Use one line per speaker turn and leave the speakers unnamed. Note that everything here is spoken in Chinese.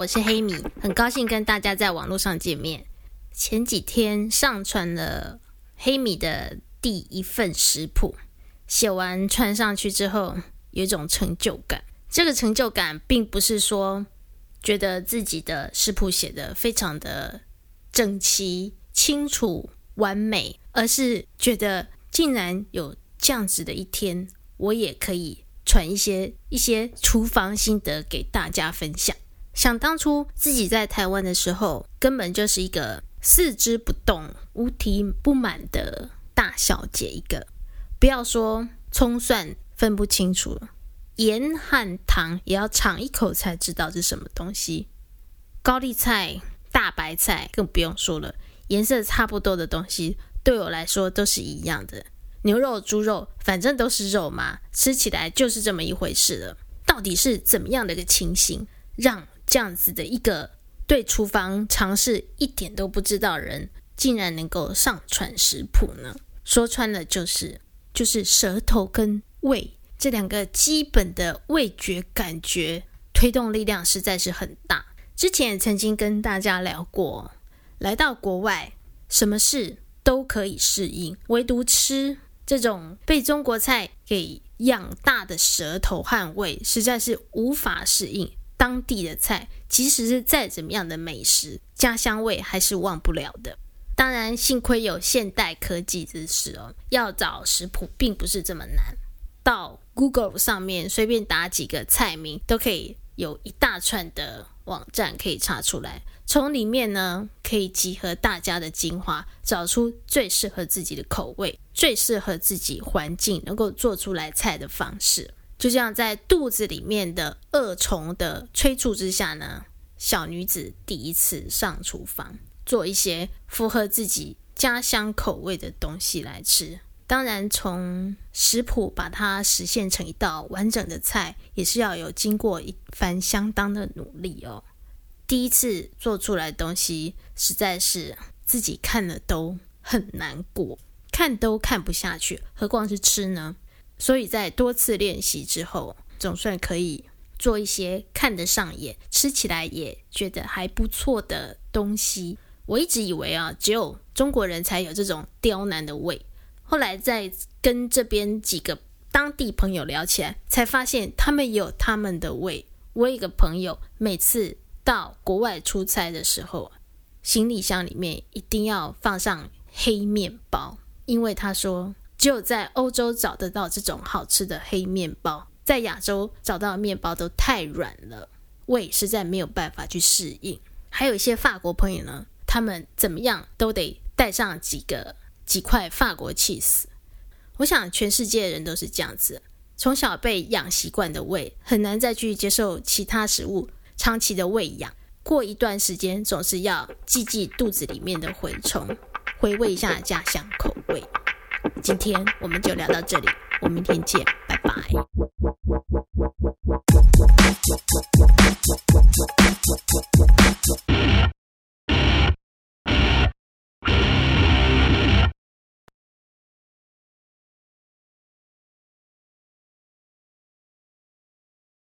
我是黑米，很高兴跟大家在网络上见面。前几天上传了黑米的第一份食谱，写完传上去之后，有一种成就感。这个成就感并不是说觉得自己的食谱写得非常的整齐、清楚、完美，而是觉得竟然有这样子的一天，我也可以传一些厨房心得给大家分享。想当初自己在台湾的时候，根本就是一个四肢不动、五体不满的大小姐一个。不要说葱蒜分不清楚了，盐和糖也要尝一口才知道是什么东西。高丽菜、大白菜更不用说了，颜色差不多的东西对我来说都是一样的。牛肉、猪肉，反正都是肉嘛，吃起来就是这么一回事了。到底是怎么样的一个情形，让这样子的一个对厨房常识一点都不知道的人，竟然能够上传食谱呢？说穿了就是舌头跟胃这两个基本的味觉感觉推动力量实在是很大。之前也曾经跟大家聊过，来到国外什么事都可以适应，唯独吃这种被中国菜给养大的舌头和胃实在是无法适应当地的菜，即使是再怎么样的美食，家乡味还是忘不了的。当然幸亏有现代科技之时要找食谱并不是这么难，到 Google 上面随便打几个菜名都可以有一大串的网站可以查出来，从里面呢可以集合大家的精华，找出最适合自己的口味，最适合自己环境能够做出来菜的方式。就这样在肚子里面的恶虫的催促之下呢，小女子第一次上厨房，做一些符合自己家乡口味的东西来吃。当然从食谱把它实现成一道完整的菜，也是要有经过一番相当的努力第一次做出来的东西实在是自己看了都很难过，看都看不下去，何况是吃呢？所以在多次练习之后，总算可以做一些看得上眼，吃起来也觉得还不错的东西。我一直以为只有中国人才有这种刁难的胃，后来在跟这边几个当地朋友聊起来，才发现他们也有他们的胃。我有一个朋友每次到国外出差的时候，行李箱里面一定要放上黑面包，因为他说只有在欧洲找得到这种好吃的黑面包，在亚洲找到的面包都太软了，胃实在没有办法去适应。还有一些法国朋友呢，他们怎么样都得带上几块法国cheese。我想全世界的人都是这样子，从小被养习惯的胃很难再去接受其他食物，长期的喂养，过一段时间总是要记肚子里面的蛔虫，回味一下家乡口味。今天我们就聊到这里，我们明天见，拜拜。